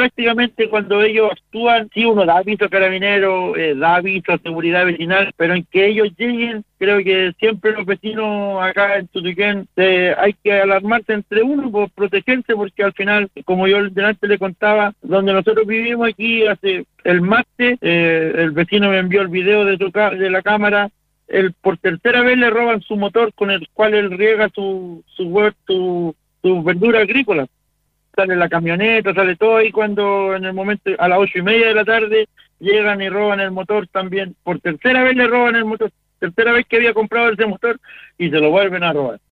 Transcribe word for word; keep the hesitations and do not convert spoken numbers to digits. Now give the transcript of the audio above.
prácticamente cuando ellos actúan, sí, uno da aviso a carabineros, eh, da aviso a seguridad vecinal, pero en que ellos lleguen, creo que siempre los vecinos acá en Tutuquén eh, hay que alarmarse entre uno por protegerse, porque al final, como yo delante le contaba, donde nosotros vivimos aquí hace el martes, eh, el vecino me envió el video de, su de la cámara. El, por tercera vez le roban su motor con el cual él riega su su huerto, su, su verdura agrícola. Sale la camioneta, sale todo, y cuando en el momento, a las ocho y media de la tarde, llegan y roban el motor también. Por tercera vez le roban el motor, tercera vez que había comprado ese motor, y se lo vuelven a robar.